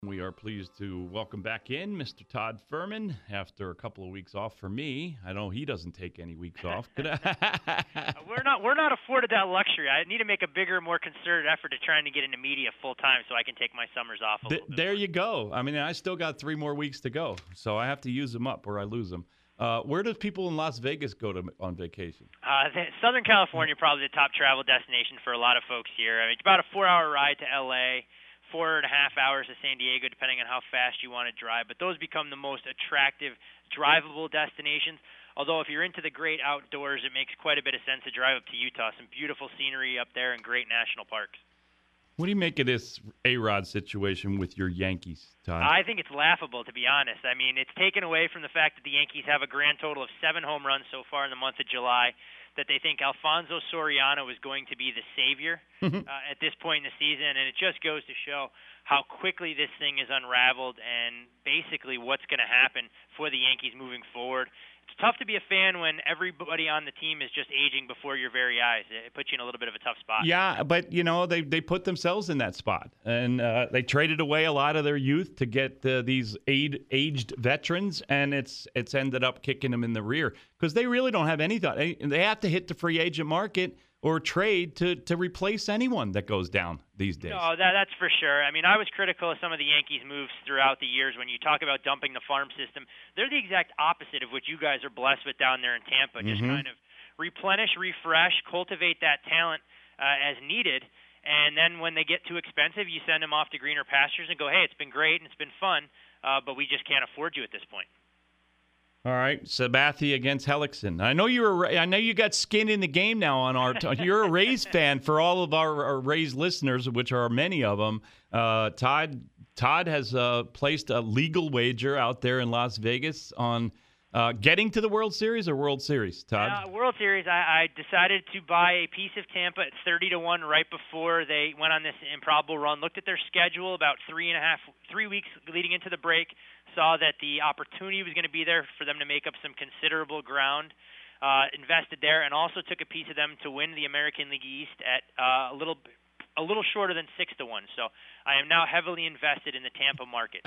We are pleased to welcome back in Mr. Todd Fuhrman after a couple of weeks off for me. I know he doesn't take any weeks off. We're not afforded that luxury. I need to make a bigger, more concerted effort to trying to get into media full time so I can take my summers off a little bit. There you go. I mean, I still got 3 more weeks to go, so I have to use them up or I lose them. Where do people in Las Vegas go on vacation? Southern California, probably the top travel destination for a lot of folks here. I mean, it's about a 4-hour ride to L.A., 4.5 hours to San Diego, depending on how fast you want to drive. But those become the most attractive, drivable destinations. Although if you're into the great outdoors, it makes quite a bit of sense to drive up to Utah. Some beautiful scenery up there and great national parks. What do you make of this A-Rod situation with your Yankees, Todd? I think it's laughable, to be honest. I mean, it's taken away from the fact that the Yankees have a grand total of 7 home runs so far in the month of July, that they think Alfonso Soriano is going to be the savior at this point in the season, and it just goes to show how quickly this thing is unraveled and basically what's going to happen for the Yankees moving forward. It's tough to be a fan when everybody on the team is just aging before your very eyes. It puts you in a little bit of a tough spot. Yeah, but, they put themselves in that spot. And they traded away a lot of their youth to get these aged veterans, and it's ended up kicking them in the rear because they really don't have any thought. They have to hit the free agent market or trade to replace anyone that goes down these days. No, that's for sure. I mean, I was critical of some of the Yankees' moves throughout the years. When you talk about dumping the farm system, they're the exact opposite of what you guys are blessed with down there in Tampa. Just kind of replenish, refresh, cultivate that talent as needed, and then when they get too expensive, you send them off to greener pastures and go, hey, it's been great and it's been fun, but we just can't afford you at this point. All right, Sabathia against Hellickson. I know you got skin in the game now on our. You're a Rays fan for all of our Rays listeners, which are many of them. Todd has placed a legal wager out there in Las Vegas on getting to the World Series or World Series. Todd, World Series. I decided to buy a piece of Tampa at 30-1 right before they went on this improbable run. Looked at their schedule about 3 weeks leading into the break. Saw that the opportunity was going to be there for them to make up some considerable ground, invested there, and also took a piece of them to win the American League East at a little shorter than 6-1. So I am now heavily invested in the Tampa market.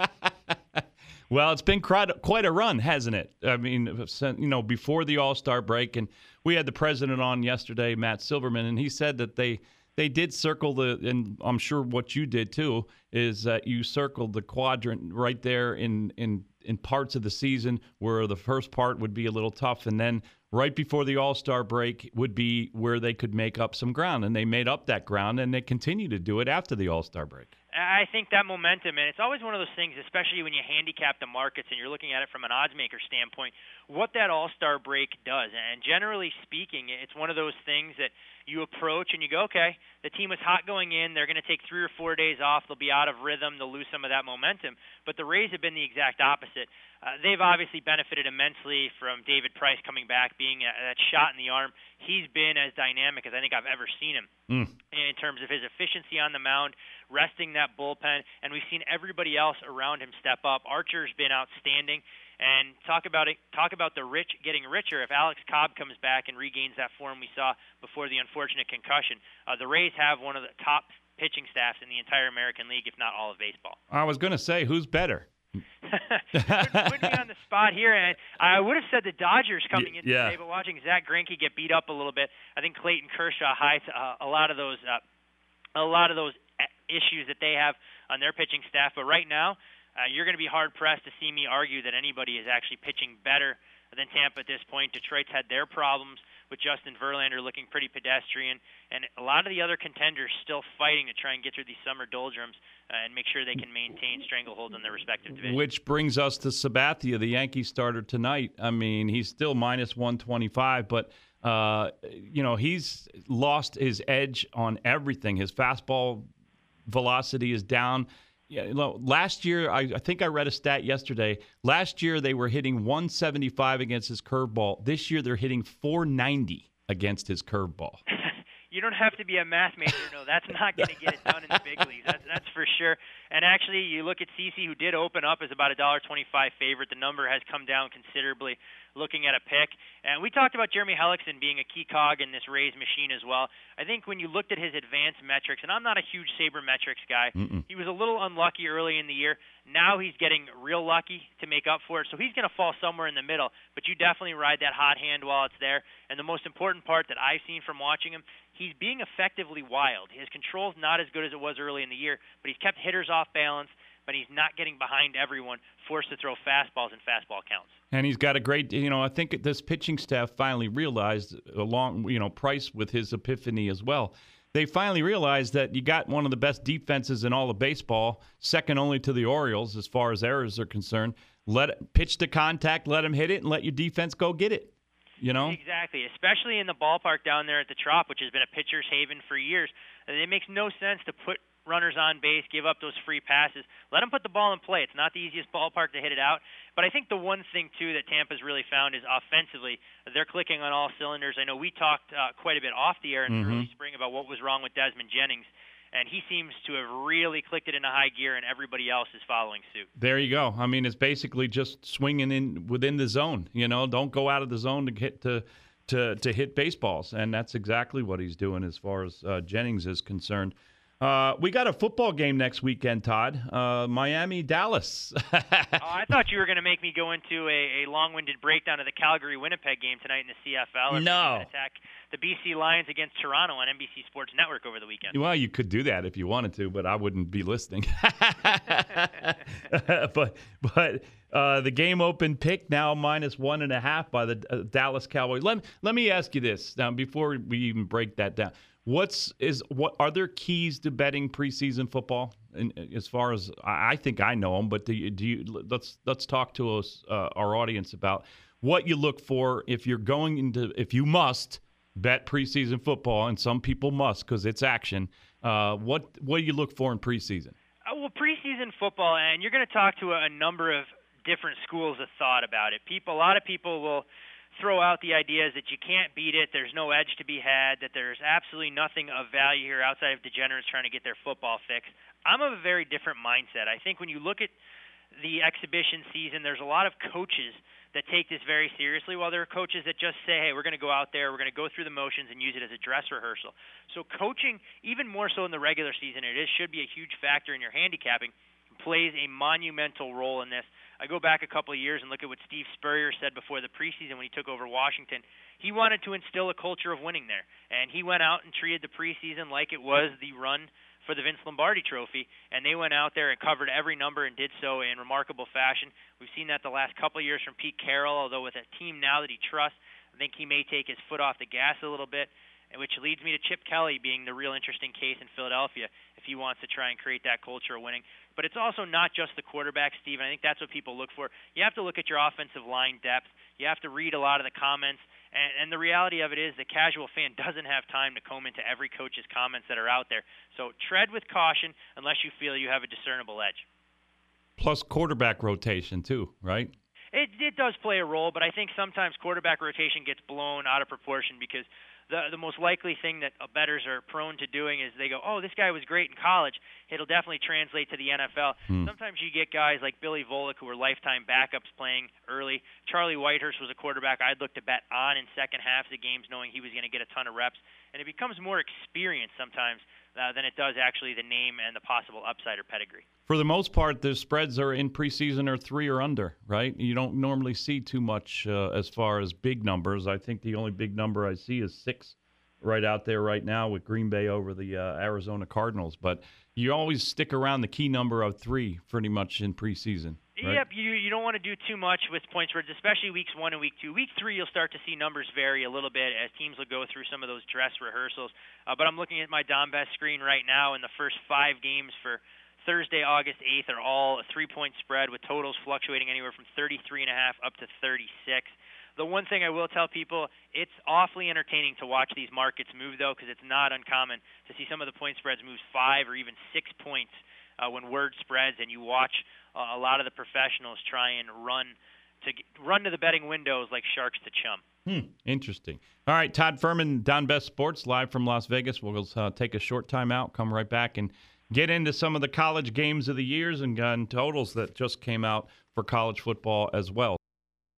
Well, it's been quite a run, hasn't it? I mean, before the All-Star break, and we had the president on yesterday, Matt Silverman, and he said that they did circle and I'm sure what you did too, is that you circled the quadrant right there in parts of the season where the first part would be a little tough, and then right before the All-Star break would be where they could make up some ground, and they made up that ground, and they continue to do it after the All-Star break. I think that momentum, and it's always one of those things, especially when you handicap the markets and you're looking at it from an odds maker standpoint, what that All-Star break does. And generally speaking, it's one of those things that you approach and you go, okay, the team was hot going in. They're going to take 3 or 4 days off. They'll be out of rhythm. They'll lose some of that momentum. But the Rays have been the exact opposite. They've obviously benefited immensely from David Price coming back, being that shot in the arm. He's been as dynamic as I think I've ever seen him in terms of his efficiency on the mound, resting that bullpen, and we've seen everybody else around him step up. Archer's been outstanding. And talk about the rich getting richer. If Alex Cobb comes back and regains that form we saw before the unfortunate concussion, the Rays have one of the top pitching staffs in the entire American League, if not all of baseball. I was going to say, who's better? Put me on the spot here, and I would have said the Dodgers coming in today, but watching Zach Greinke get beat up a little bit, I think Clayton Kershaw hides a lot of those issues that they have on their pitching staff. But right now, you're going to be hard-pressed to see me argue that anybody is actually pitching better than Tampa at this point. Detroit's had their problems with Justin Verlander looking pretty pedestrian, and a lot of the other contenders still fighting to try and get through these summer doldrums and make sure they can maintain stranglehold in their respective divisions. Which brings us to Sabathia, the Yankee starter tonight. I mean, he's still minus 125, but he's lost his edge on everything. His fastball velocity is down. Yeah, last year, I think I read a stat yesterday. Last year, they were hitting 175 against his curveball. This year, they're hitting 490 against his curveball. don't have to be a math major. No, that's not going to get it done in the big leagues. That's for sure. And actually, you look at CC, who did open up as about a $1.25 favorite. The number has come down considerably looking at a pick. And we talked about Jeremy Hellickson being a key cog in this Rays machine as well. I think when you looked at his advanced metrics, and I'm not a huge sabermetrics guy, he was a little unlucky early in the year. Now he's getting real lucky to make up for it, so he's going to fall somewhere in the middle. But you definitely ride that hot hand while it's there. And the most important part that I've seen from watching him, he's being effectively wild. His control's not as good as it was early in the year, but he's kept hitters off balance, but he's not getting behind everyone, forced to throw fastballs and fastball counts. And he's got a great, I think this pitching staff finally realized, along, Price with his epiphany as well, they finally realized that you got one of the best defenses in all of baseball, second only to the Orioles as far as errors are concerned. Pitch to contact, let them hit it, and let your defense go get it. Exactly, especially in the ballpark down there at the Trop, which has been a pitcher's haven for years. It makes no sense to put runners on base, give up those free passes. Let them put the ball in play. It's not the easiest ballpark to hit it out. But I think the one thing, too, that Tampa's really found is offensively, they're clicking on all cylinders. I know we talked quite a bit off the air in the early spring about what was wrong with Desmond Jennings, and he seems to have really clicked it into high gear, and everybody else is following suit. There you go. I mean, it's basically just swinging in within the zone. Don't go out of the zone to hit baseballs, and that's exactly what he's doing as far as Jennings is concerned. We got a football game next weekend, Todd. Miami, Dallas. I thought you were going to make me go into a long-winded breakdown of the Calgary-Winnipeg game tonight in the CFL. No. Attack the BC Lions against Toronto on NBC Sports Network over the weekend. Well, you could do that if you wanted to, but I wouldn't be listening. but the game open pick now -1.5 by the Dallas Cowboys. Let me ask you this now before we even break that down. What are there keys to betting preseason football? And as far as I think I know them, but let's talk to us, our audience, about what you look for if you must bet preseason football, and some people must because it's action. What do you look for in preseason? Well, preseason football, and you're going to talk to a number of different schools of thought about it. A lot of people will throw out the ideas that you can't beat it, there's no edge to be had, that there's absolutely nothing of value here outside of degenerates trying to get their football fix. I'm of a very different mindset. I think when you look at the exhibition season, there's a lot of coaches that take this very seriously, while there are coaches that just say, hey, we're going to go out there, we're going to go through the motions and use it as a dress rehearsal. So coaching, even more so in the regular season, should be a huge factor in your handicapping, plays a monumental role in this. I go back a couple of years and look at what Steve Spurrier said before the preseason when he took over Washington. He wanted to instill a culture of winning there, and he went out and treated the preseason like it was the run for the Vince Lombardi Trophy, and they went out there and covered every number and did so in remarkable fashion. We've seen that the last couple of years from Pete Carroll, although with a team now that he trusts, I think he may take his foot off the gas a little bit, which leads me to Chip Kelly being the real interesting case in Philadelphia if he wants to try and create that culture of winning. But it's also not just the quarterback, Steve, and I think that's what people look for. You have to look at your offensive line depth. You have to read a lot of the comments. And the reality of it is the casual fan doesn't have time to comb into every coach's comments that are out there. So tread with caution unless you feel you have a discernible edge. Plus quarterback rotation too, right? It does play a role, but I think sometimes quarterback rotation gets blown out of proportion because the most likely thing that bettors are prone to doing is they go, oh, this guy was great in college. It'll definitely translate to the NFL. Sometimes you get guys like Billy Volek who are lifetime backups playing early. Charlie Whitehurst was a quarterback I'd look to bet on in second halves of games knowing he was going to get a ton of reps. And it becomes more experience sometimes than it does actually the name and the possible upside or pedigree. For the most part, the spreads are in preseason are 3 or under, right? You don't normally see too much as far as big numbers. I think the only big number I see is 6 right out there right now with Green Bay over the Arizona Cardinals. But you always stick around the key number of 3 pretty much in preseason. Right? Yep, you don't want to do too much with point spreads, especially weeks 1 and week 2. Week 3, you'll start to see numbers vary a little bit as teams will go through some of those dress rehearsals. But I'm looking at my Dombest screen right now, and the first 5 games for Thursday, August 8th are all a 3-point spread with totals fluctuating anywhere from 33.5 up to 36. The one thing I will tell people, it's awfully entertaining to watch these markets move, though, because it's not uncommon to see some of the point spreads move 5 or even 6 points when word spreads, and you watch a lot of the professionals try and run to the betting windows like sharks to chum. Interesting. All right, Todd Furman, Down Best Sports, live from Las Vegas. We'll take a short time out, come right back, and get into some of the college games of the years and totals that just came out for college football as well.